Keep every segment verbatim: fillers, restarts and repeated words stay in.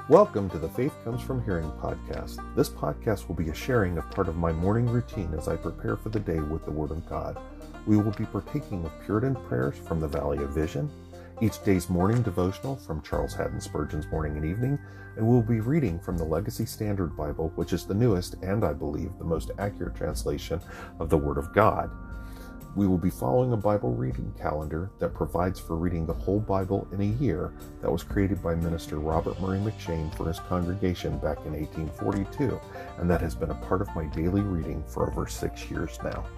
Welcome to the Faith Comes From Hearing podcast. This podcast will be a sharing of part of my morning routine as I prepare for the day with the Word of God. We will be partaking of Puritan prayers from the Valley of Vision, each day's morning devotional from Charles Haddon Spurgeon's Morning and Evening, and we will be reading from the Legacy Standard Bible, which is the newest and, I believe, the most accurate translation of the Word of God. We will be following a Bible reading calendar that provides for reading the whole Bible in a year that was created by Minister Robert Murray McShane for his congregation back in eighteen forty-two, and that has been a part of my daily reading for over six years now.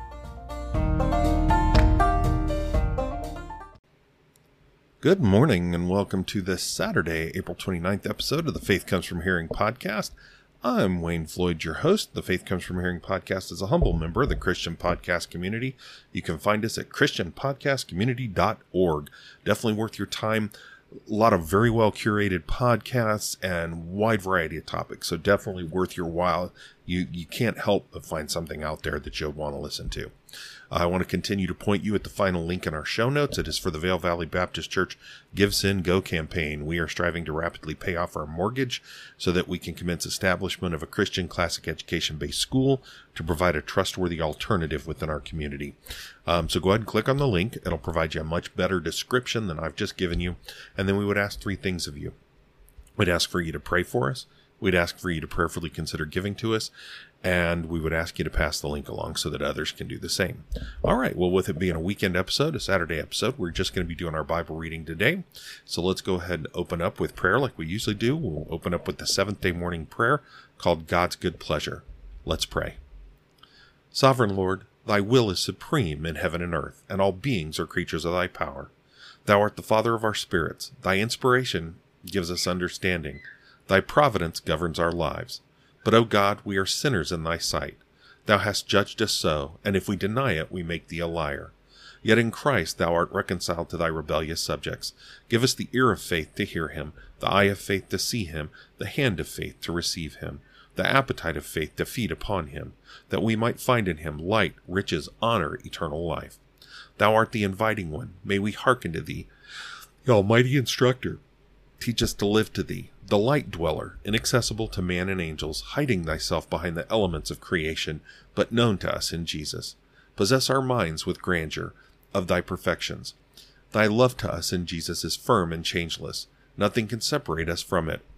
Good morning and welcome to this Saturday, April twenty-ninth episode of the Faith Comes From Hearing podcast. I'm Wayne Floyd, your host. The Faith Comes From Hearing podcast is a humble member of the Christian podcast community. You can find us at christian podcast community dot org. Definitely worth your time. A lot of very well curated podcasts and wide variety of topics. So definitely worth your while. You you can't help but find something out there that you'll want to listen to. Uh, I want to continue to point you at the final link in our show notes. It is for the Vail Valley Baptist Church Give, Sin, Go campaign. We are striving to rapidly pay off our mortgage so that we can commence establishment of a Christian classic education-based school to provide a trustworthy alternative within our community. Um, so go ahead and click on the link. It'll provide you a much better description than I've just given you. And then we would ask three things of you. We'd ask for you to pray for us. We'd ask for you to prayerfully consider giving to us, and we would ask you to pass the link along so that others can do the same. All right, well, with it being a weekend episode, a Saturday episode, we're just going to be doing our Bible reading today. So let's go ahead and open up with prayer like we usually do. We'll open up with the seventh day morning prayer called God's Good Pleasure. Let's pray. Sovereign Lord, thy will is supreme in heaven and earth, and all beings are creatures of thy power. Thou art the Father of our spirits. Thy inspiration gives us understanding. Thy providence governs our lives. But, O God, we are sinners in thy sight. Thou hast judged us so, and if we deny it, we make thee a liar. Yet in Christ thou art reconciled to thy rebellious subjects. Give us the ear of faith to hear him, the eye of faith to see him, the hand of faith to receive him, the appetite of faith to feed upon him, that we might find in him light, riches, honor, eternal life. Thou art the inviting one. May we hearken to thee, the almighty instructor. Teach us to live to thee, the light dweller, inaccessible to man and angels, hiding thyself behind the elements of creation, but known to us in Jesus. Possess our minds with grandeur of thy perfections. Thy love to us in Jesus is firm and changeless. Nothing can separate us from it,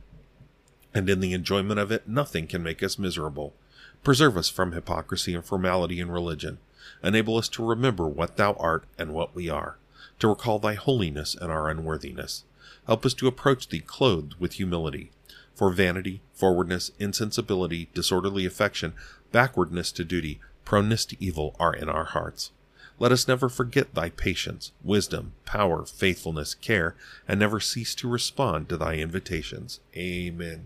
and in the enjoyment of it, nothing can make us miserable. Preserve us from hypocrisy and formality in religion. Enable us to remember what thou art and what we are, to recall thy holiness and our unworthiness. Help us to approach thee clothed with humility. For vanity, forwardness, insensibility, disorderly affection, backwardness to duty, proneness to evil are in our hearts. Let us never forget thy patience, wisdom, power, faithfulness, care, and never cease to respond to thy invitations. Amen.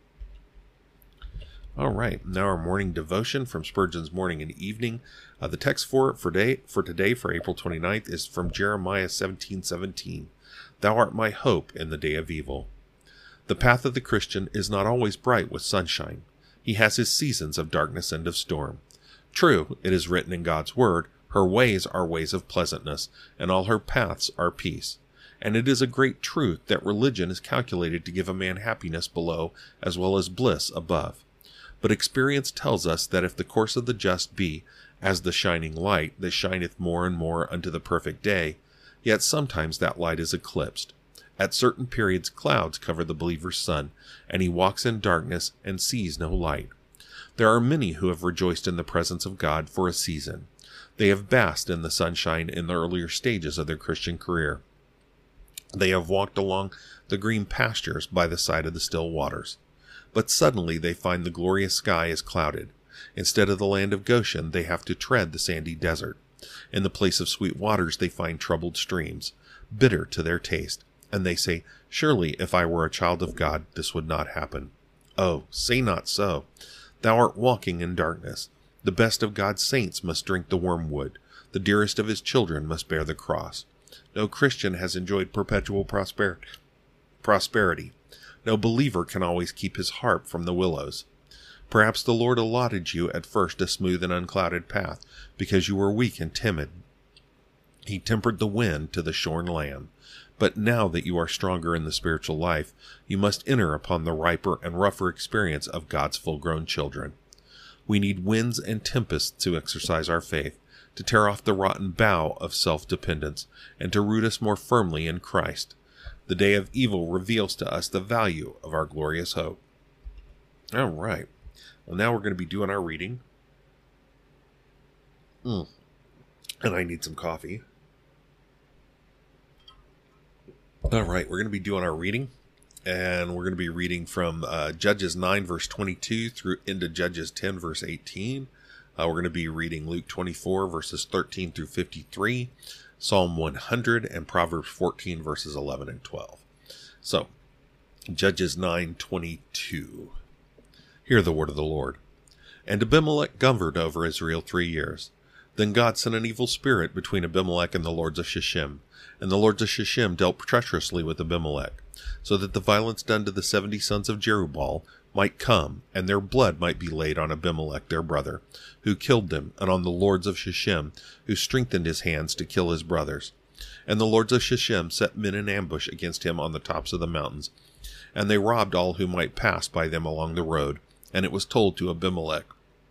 All right, now our morning devotion from Spurgeon's Morning and Evening. Uh, the text for it for, day, for today, for April twenty-ninth, is from Jeremiah seventeen seventeen. Thou art my hope in the day of evil. The path of the Christian is not always bright with sunshine. He has his seasons of darkness and of storm. True, it is written in God's word, her ways are ways of pleasantness, and all her paths are peace. And it is a great truth that religion is calculated to give a man happiness below as well as bliss above. But experience tells us that if the course of the just be as the shining light that shineth more and more unto the perfect day, yet sometimes that light is eclipsed. At certain periods clouds cover the believer's sun, and he walks in darkness and sees no light. There are many who have rejoiced in the presence of God for a season. They have basked in the sunshine in the earlier stages of their Christian career. They have walked along the green pastures by the side of the still waters. But suddenly they find the glorious sky is clouded. Instead of the land of Goshen, they have to tread the sandy desert. In the place of sweet waters they find troubled streams, bitter to their taste, and they say, surely if I were a child of God, this would not happen. Oh, say not so. Thou art walking in darkness. The best of God's saints must drink the wormwood. The dearest of his children must bear the cross. No Christian has enjoyed perpetual prosper- prosperity. No believer can always keep his harp from the willows. Perhaps the Lord allotted you at first a smooth and unclouded path, because you were weak and timid. He tempered the wind to the shorn lamb. But now that you are stronger in the spiritual life, you must enter upon the riper and rougher experience of God's full-grown children. We need winds and tempests to exercise our faith, to tear off the rotten bough of self-dependence, and to root us more firmly in Christ. The day of evil reveals to us the value of our glorious hope. All right. Well, now we're going to be doing our reading. Mm. And I need some coffee. All right, we're going to be doing our reading, and we're going to be reading from uh, Judges nine, verse twenty-two, through into Judges ten, verse eighteen. Uh, we're going to be reading Luke twenty-four, verses thirteen through fifty-three, Psalm one hundred, and Proverbs fourteen, verses eleven and twelve. So, Judges nine twenty-two. Hear the word of the Lord. And Abimelech governed over Israel three years. Then God sent an evil spirit between Abimelech and the lords of Shechem. And the lords of Shechem dealt treacherously with Abimelech, so that the violence done to the seventy sons of Jerubbaal might come, and their blood might be laid on Abimelech their brother, who killed them, and on the lords of Shechem, who strengthened his hands to kill his brothers. And the lords of Shechem set men in ambush against him on the tops of the mountains, and they robbed all who might pass by them along the road, and it was told to Abimelech.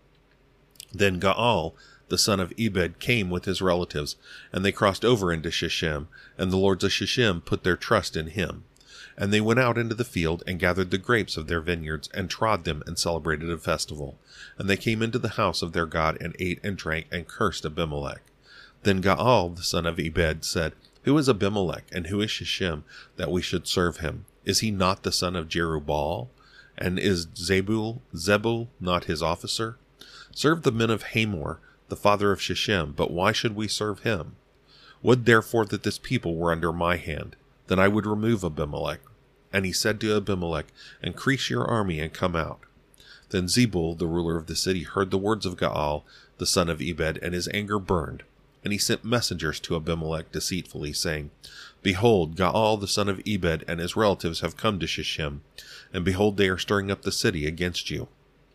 Then Gaal, the son of Ebed, came with his relatives, and they crossed over into Shechem, and the lords of Shechem put their trust in him. And they went out into the field, and gathered the grapes of their vineyards, and trod them, and celebrated a festival. And they came into the house of their God, and ate and drank, and cursed Abimelech. Then Gaal, the son of Ebed, said, Who is Abimelech, and who is Shechem, that we should serve him? Is he not the son of Jerubbaal? And is Zebul, Zebul not his officer? Serve the men of Hamor, the father of Shechem, but why should we serve him? Would therefore that this people were under my hand, then I would remove Abimelech. And he said to Abimelech, Increase your army and come out. Then Zebul, the ruler of the city, heard the words of Gaal, the son of Ebed, and his anger burned. And he sent messengers to Abimelech deceitfully, saying, Behold, Gaal, the son of Ebed, and his relatives have come to Shechem, and behold, they are stirring up the city against you.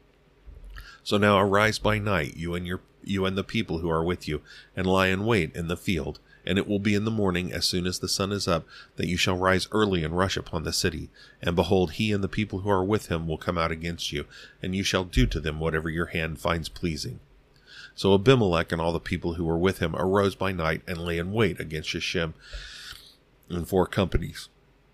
So now arise by night, you and your you and the people who are with you, and lie in wait in the field. And it will be in the morning, as soon as the sun is up, that you shall rise early and rush upon the city. And behold, he and the people who are with him will come out against you, and you shall do to them whatever your hand finds pleasing. So Abimelech and all the people who were with him arose by night, and lay in wait against Shechem in four companies.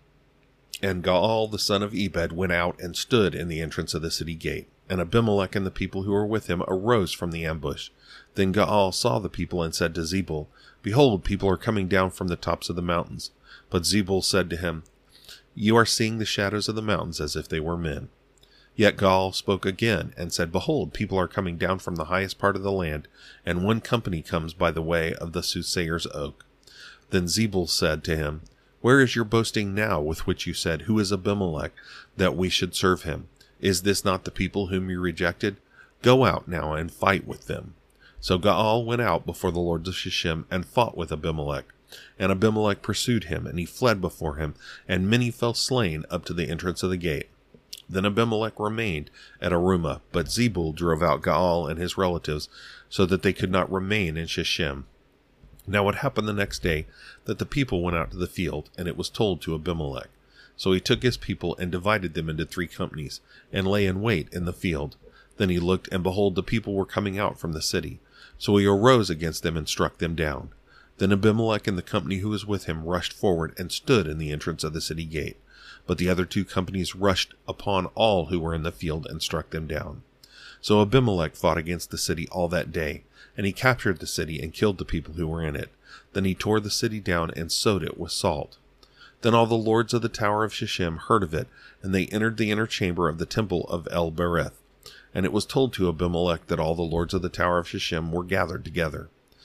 And Gaal, the son of Ebed, went out and stood in the entrance of the city gate. And Abimelech and the people who were with him arose from the ambush. Then Gaal saw the people and said to Zebul, Behold, people are coming down from the tops of the mountains. But Zebul said to him, You are seeing the shadows of the mountains as if they were men. Yet Gaal spoke again and said, Behold, people are coming down from the highest part of the land, and one company comes by the way of the soothsayer's oak. Then Zebul said to him, Where is your boasting now with which you said, Who is Abimelech, that we should serve him? Is this not the people whom you rejected? Go out now and fight with them. So Gaal went out before the lords of Shechem and fought with Abimelech. And Abimelech pursued him, and he fled before him, and many fell slain up to the entrance of the gate. Then Abimelech remained at Arumah, but Zebul drove out Gaal and his relatives, so that they could not remain in Shechem. Now it happened the next day that the people went out to the field, and it was told to Abimelech. So he took his people and divided them into three companies, and lay in wait in the field. Then he looked, and behold, the people were coming out from the city. So he arose against them and struck them down. Then Abimelech and the company who was with him rushed forward and stood in the entrance of the city gate. But the other two companies rushed upon all who were in the field and struck them down. So Abimelech fought against the city all that day, and he captured the city and killed the people who were in it. Then he tore the city down and sowed it with salt. Then all the lords of the tower of Shechem heard of it, and they entered the inner chamber of the temple of El-Berith. And it was told to Abimelech that all the lords of the tower of Shechem were gathered together.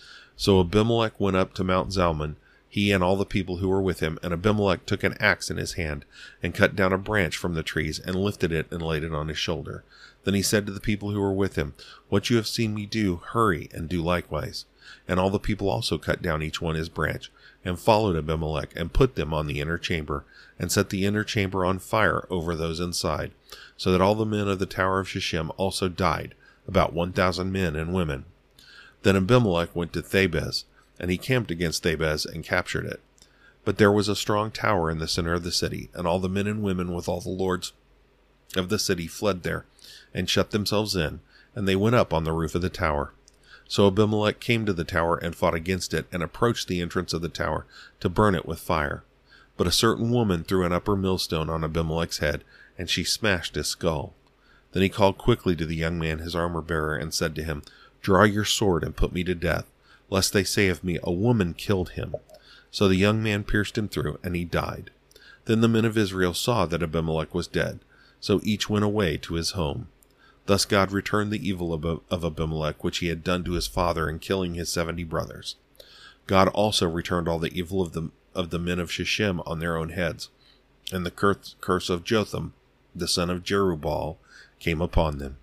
So Abimelech went up to Mount Zalmon, he and all the people who were with him, and Abimelech took an axe in his hand, and cut down a branch from the trees, and lifted it, and laid it on his shoulder. Then he said to the people who were with him, What you have seen me do, hurry, and do likewise. And all the people also cut down each one his branch, and followed Abimelech, and put them on the inner chamber, and set the inner chamber on fire over those inside, so that all the men of the tower of Shechem also died, about one thousand men and women. Then Abimelech went to Thebez, and he camped against Thebez and captured it. But there was a strong tower in the center of the city, and all the men and women with all the lords of the city fled there, and shut themselves in, and they went up on the roof of the tower. So Abimelech came to the tower and fought against it, and approached the entrance of the tower to burn it with fire. But a certain woman threw an upper millstone on Abimelech's head, and she smashed his skull. Then he called quickly to the young man, his armor-bearer, and said to him, "Draw your sword and put me to death, lest they say of me, 'A woman killed him.'" So the young man pierced him through, and he died. Then the men of Israel saw that Abimelech was dead, so each went away to his home. Thus God returned the evil of Abimelech, which he had done to his father in killing his seventy brothers. God also returned all the evil of the of the men of Shechem on their own heads, and the curse, curse of Jotham, the son of Jerubbaal, came upon them.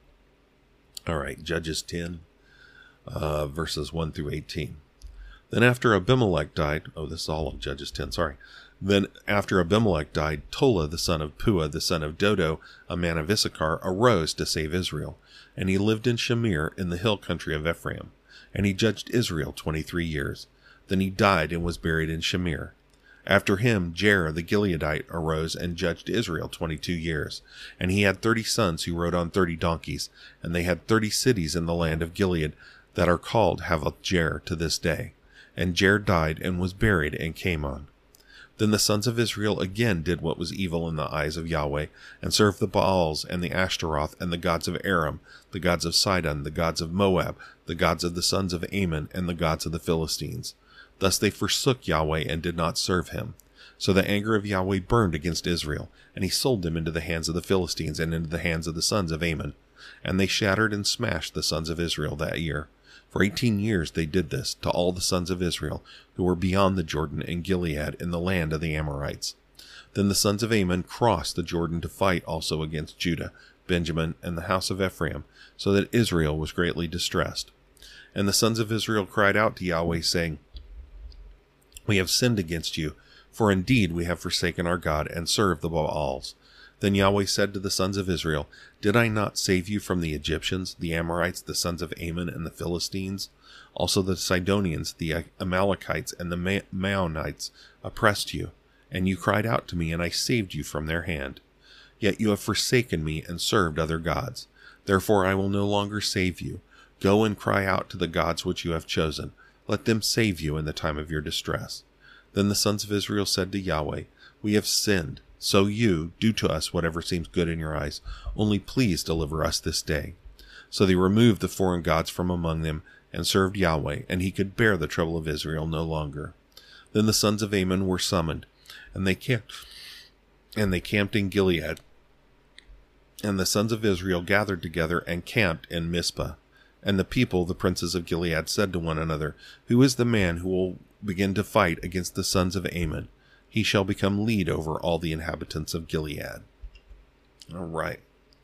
All right, Judges ten, uh, verses one through eighteen. Then after Abimelech died, oh, this is all of Judges ten, sorry. Then after Abimelech died, Tola, the son of Puah, the son of Dodo, a man of Issachar, arose to save Israel. And he lived in Shamir, in the hill country of Ephraim. And he judged Israel twenty-three years. Then he died and was buried in Shamir. After him, Jair the Gileadite arose and judged Israel twenty-two years. And he had thirty sons who rode on thirty donkeys. And they had thirty cities in the land of Gilead that are called Havoth Jair to this day. And Jair died and was buried in Kamon. Then the sons of Israel again did what was evil in the eyes of Yahweh, and served the Baals and the Ashtaroth and the gods of Aram, the gods of Sidon, the gods of Moab, the gods of the sons of Ammon, and the gods of the Philistines. Thus they forsook Yahweh and did not serve him. So the anger of Yahweh burned against Israel, and he sold them into the hands of the Philistines and into the hands of the sons of Ammon. And they shattered and smashed the sons of Israel that year. For eighteen years they did this to all the sons of Israel who were beyond the Jordan in Gilead in the land of the Amorites. Then the sons of Ammon crossed the Jordan to fight also against Judah, Benjamin, and the house of Ephraim, so that Israel was greatly distressed. And the sons of Israel cried out to Yahweh, saying, "We have sinned against you, for indeed we have forsaken our God and served the Baals." Then Yahweh said to the sons of Israel, "Did I not save you from the Egyptians, the Amorites, the sons of Ammon, and the Philistines? Also the Sidonians, the Amalekites, and the Maonites oppressed you, and you cried out to me, and I saved you from their hand. Yet you have forsaken me and served other gods. Therefore I will no longer save you. Go and cry out to the gods which you have chosen. Let them save you in the time of your distress." Then the sons of Israel said to Yahweh, "We have sinned. So you, do to us whatever seems good in your eyes. Only please deliver us this day." So they removed the foreign gods from among them, and served Yahweh, and he could bear the trouble of Israel no longer. Then the sons of Ammon were summoned, and they camped, and they camped in Gilead. And the sons of Israel gathered together and camped in Mizpah. And the people, the princes of Gilead, said to one another, "Who is the man who will begin to fight against the sons of Ammon? He shall become lead over all the inhabitants of Gilead." All right.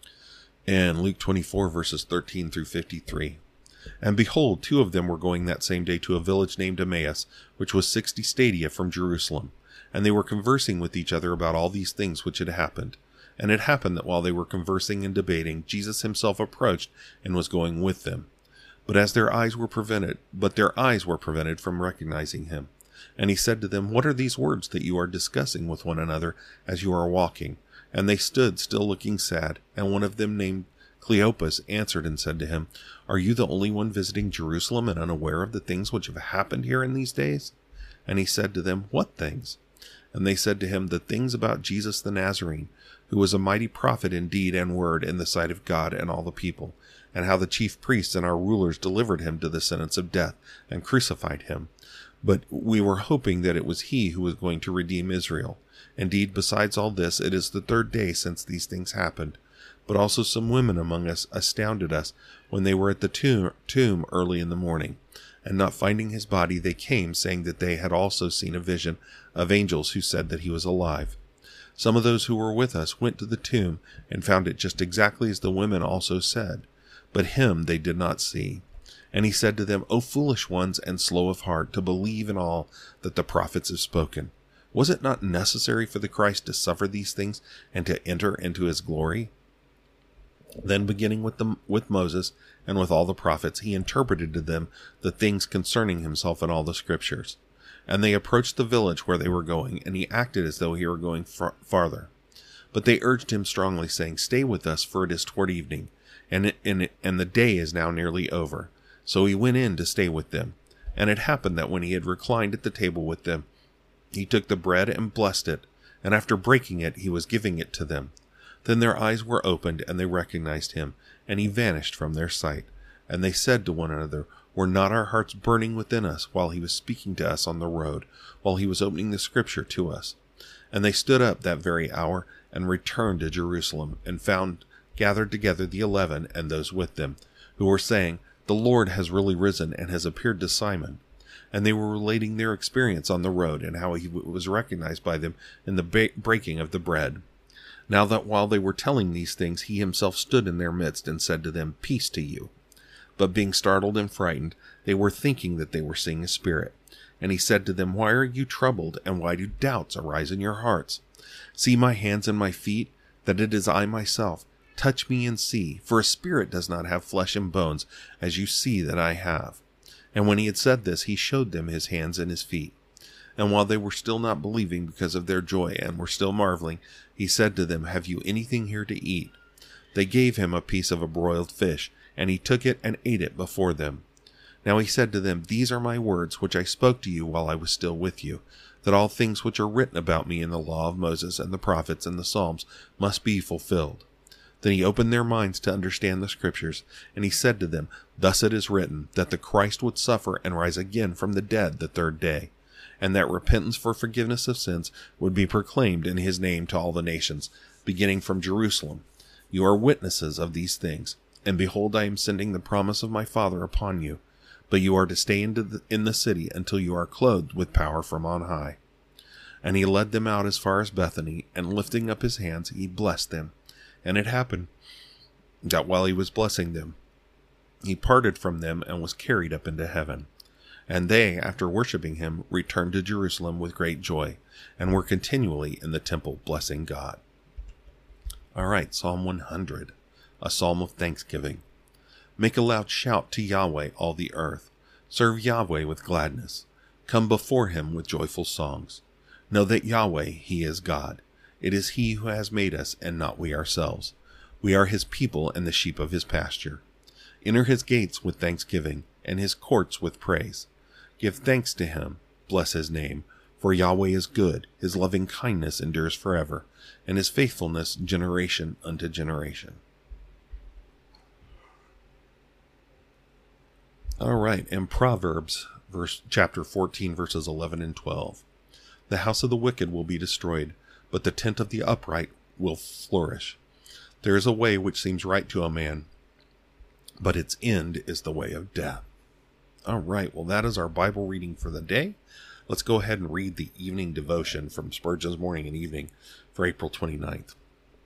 And Luke twenty-four, verses thirteen through fifty-three. And behold, two of them were going that same day to a village named Emmaus, which was sixty stadia from Jerusalem. And they were conversing with each other about all these things which had happened. And it happened that while they were conversing and debating, Jesus himself approached and was going with them. But as their eyes were prevented, but their eyes were prevented from recognizing him. And he said to them, "What are these words that you are discussing with one another as you are walking?" And they stood still looking sad. And one of them, named Cleopas, answered and said to him, "Are you the only one visiting Jerusalem and unaware of the things which have happened here in these days?" And he said to them, "What things?" And they said to him, "The things about Jesus the Nazarene, who was a mighty prophet in deed and word in the sight of God and all the people, and how the chief priests and our rulers delivered him to the sentence of death and crucified him. But we were hoping that it was he who was going to redeem Israel. Indeed, besides all this, it is the third day since these things happened. But also some women among us astounded us when they were at the tomb, tomb early in the morning. And not finding his body, they came, saying that they had also seen a vision of angels who said that he was alive. Some of those who were with us went to the tomb and found it just exactly as the women also said. But him they did not see. And he said to them, "O foolish ones and slow of heart, to believe in all that the prophets have spoken. Was it not necessary for the Christ to suffer these things and to enter into his glory?" Then beginning with the, with Moses and with all the prophets, he interpreted to them the things concerning himself in all the scriptures. And they approached the village where they were going, and he acted as though he were going far- farther. But they urged him strongly, saying, "Stay with us, for it is toward evening, and, it, and, it, and the day is now nearly over." So he went in to stay with them. And it happened that when he had reclined at the table with them, he took the bread and blessed it, and after breaking it, he was giving it to them. Then their eyes were opened, and they recognized him, and he vanished from their sight. And they said to one another, "Were not our hearts burning within us while he was speaking to us on the road, while he was opening the scripture to us?" And they stood up that very hour, and returned to Jerusalem, and found gathered together the eleven and those with them, who were saying, "The Lord has really risen, and has appeared to Simon." And they were relating their experience on the road, and how he was recognized by them in the ba- breaking of the bread. Now that while they were telling these things, he himself stood in their midst, and said to them, "Peace to you." But being startled and frightened, they were thinking that they were seeing a spirit. And he said to them, "Why are you troubled, and why do doubts arise in your hearts? See my hands and my feet, that it is I myself. Touch me and see, for a spirit does not have flesh and bones, as you see that I have." And when he had said this, he showed them his hands and his feet. And while they were still not believing because of their joy, and were still marveling, he said to them, "Have you anything here to eat?" They gave him a piece of a broiled fish, and he took it and ate it before them. Now he said to them, "These are my words which I spoke to you while I was still with you, that all things which are written about me in the law of Moses and the prophets and the Psalms must be fulfilled." Then he opened their minds to understand the scriptures, and he said to them, "Thus it is written, that the Christ would suffer and rise again from the dead the third day, and that repentance for forgiveness of sins would be proclaimed in his name to all the nations, beginning from Jerusalem. You are witnesses of these things. And behold, I am sending the promise of my Father upon you, but you are to stay into the, in the city until you are clothed with power from on high." And he led them out as far as Bethany, and lifting up his hands, he blessed them. And it happened that while he was blessing them, he parted from them and was carried up into heaven. And they, after worshiping him, returned to Jerusalem with great joy, and were continually in the temple blessing God. All right, Psalm one hundred. A psalm of thanksgiving. Make a loud shout to Yahweh, all the earth. Serve Yahweh with gladness. Come before him with joyful songs. Know that Yahweh, he is God. It is he who has made us, and not we ourselves. We are his people and the sheep of his pasture. Enter his gates with thanksgiving, and his courts with praise. Give thanks to him, bless his name, for Yahweh is good, his loving kindness endures forever, and his faithfulness generation unto generation. All right, and Proverbs, verse chapter fourteen, verses eleven and twelve. The house of the wicked will be destroyed, but the tent of the upright will flourish. There is a way which seems right to a man, but its end is the way of death. All right, well, that is our Bible reading for the day. Let's go ahead and read the evening devotion from Spurgeon's Morning and Evening for April twenty-ninth.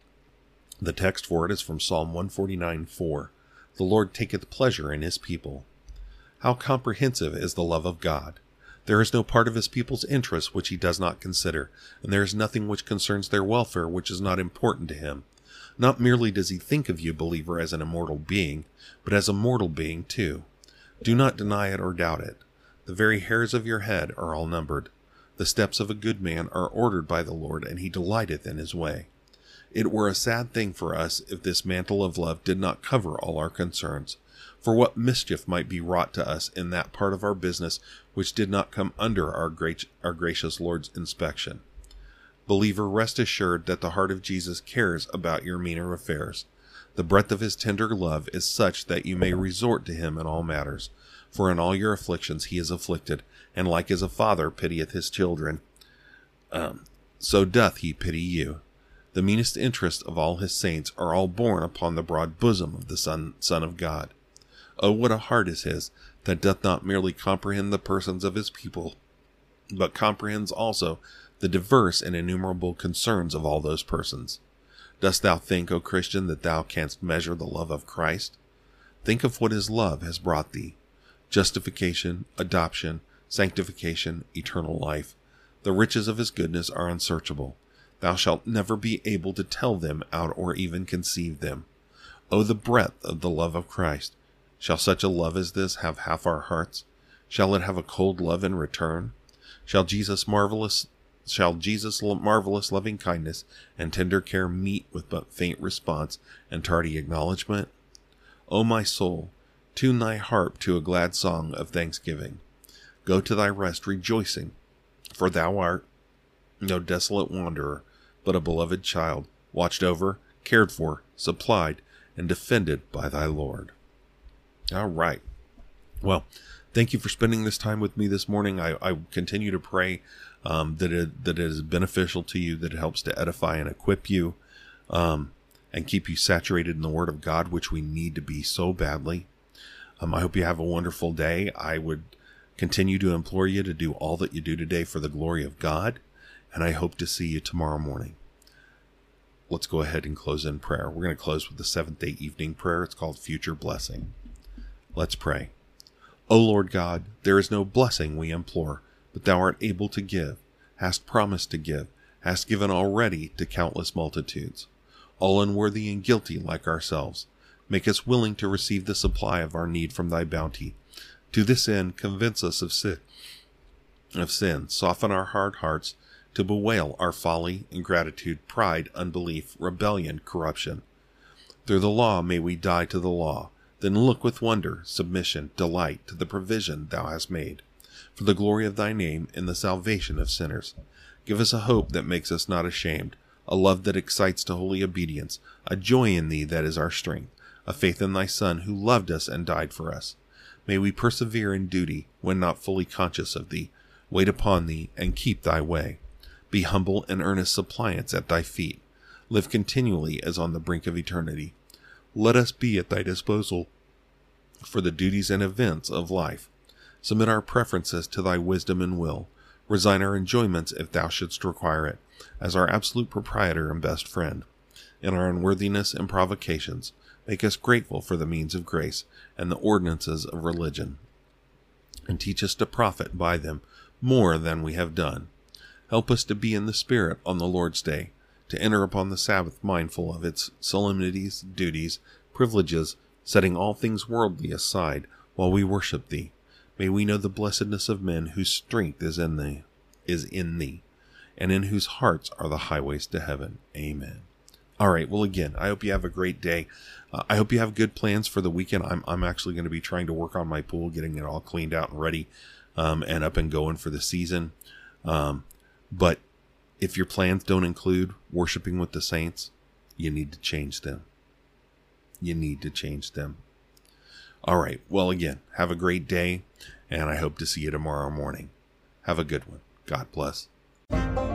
The text for it is from Psalm one forty-nine four. The Lord taketh pleasure in his people. How comprehensive is the love of God! There is no part of his people's interest which he does not consider, and there is nothing which concerns their welfare which is not important to him. Not merely does he think of you, believer, as an immortal being, but as a mortal being too. Do not deny it or doubt it. The very hairs of your head are all numbered. The steps of a good man are ordered by the Lord, and he delighteth in his way. It were a sad thing for us if this mantle of love did not cover all our concerns. For what mischief might be wrought to us in that part of our business which did not come under our great, our gracious Lord's inspection? Believer, rest assured that the heart of Jesus cares about your meaner affairs. The breadth of his tender love is such that you may resort to him in all matters. For in all your afflictions he is afflicted, and like as a father pitieth his children, um, so doth he pity you. The meanest interests of all his saints are all borne upon the broad bosom of the Son, Son of God. Oh, what a heart is his, that doth not merely comprehend the persons of his people, but comprehends also the diverse and innumerable concerns of all those persons. Dost thou think, O Christian, that thou canst measure the love of Christ? Think of what his love has brought thee. Justification, adoption, sanctification, eternal life. The riches of his goodness are unsearchable. Thou shalt never be able to tell them out or even conceive them. O the breadth of the love of Christ! Shall such a love as this have half our hearts? Shall it have a cold love in return? Shall Jesus marvelous shall Jesus marvelous loving kindness and tender care meet with but faint response and tardy acknowledgement? O my soul, tune thy harp to a glad song of thanksgiving. Go to thy rest rejoicing, for thou art no desolate wanderer, but a beloved child, watched over, cared for, supplied, and defended by thy Lord. All right. Well, thank you for spending this time with me this morning. I, I continue to pray um, that it that it is beneficial to you, that it helps to edify and equip you, um, and keep you saturated in the Word of God, which we need to be so badly. Um, I hope you have a wonderful day. I would continue to implore you to do all that you do today for the glory of God, and I hope to see you tomorrow morning. Let's go ahead and close in prayer. We're going to close with the seventh-day evening prayer. It's called Future Blessing. Let's pray. O Lord God, there is no blessing we implore, but thou art able to give, hast promised to give, hast given already to countless multitudes, all unworthy and guilty like ourselves. Make us willing to receive the supply of our need from thy bounty. To this end, convince us of sin, of sin, soften our hard hearts to bewail our folly, ingratitude, pride, unbelief, rebellion, corruption. Through the law may we die to the law, then look with wonder, submission, delight to the provision thou hast made, for the glory of thy name and the salvation of sinners. Give us a hope that makes us not ashamed, a love that excites to holy obedience, a joy in thee that is our strength, a faith in thy Son who loved us and died for us. May we persevere in duty when not fully conscious of thee, wait upon thee, and keep thy way. Be humble and earnest suppliants at thy feet. Live continually as on the brink of eternity. Let us be at thy disposal for the duties and events of life. Submit our preferences to thy wisdom and will. Resign our enjoyments if thou shouldst require it, as our absolute proprietor and best friend. In our unworthiness and provocations, make us grateful for the means of grace and the ordinances of religion, and teach us to profit by them more than we have done. Help us to be in the Spirit on the Lord's Day, to enter upon the Sabbath mindful of its solemnities, duties, privileges, setting all things worldly aside while we worship thee. May we know the blessedness of men whose strength is in thee, is in thee, and in whose hearts are the highways to heaven. Amen. All right. Well, again, I hope you have a great day. Uh, I hope you have good plans for the weekend. I'm I'm actually going to be trying to work on my pool, getting it all cleaned out and ready, um, and up and going for the season. Um, but if your plans don't include worshiping with the saints, you need to change them. You need to change them. All right. Well, again, have a great day, and I hope to see you tomorrow morning. Have a good one. God bless.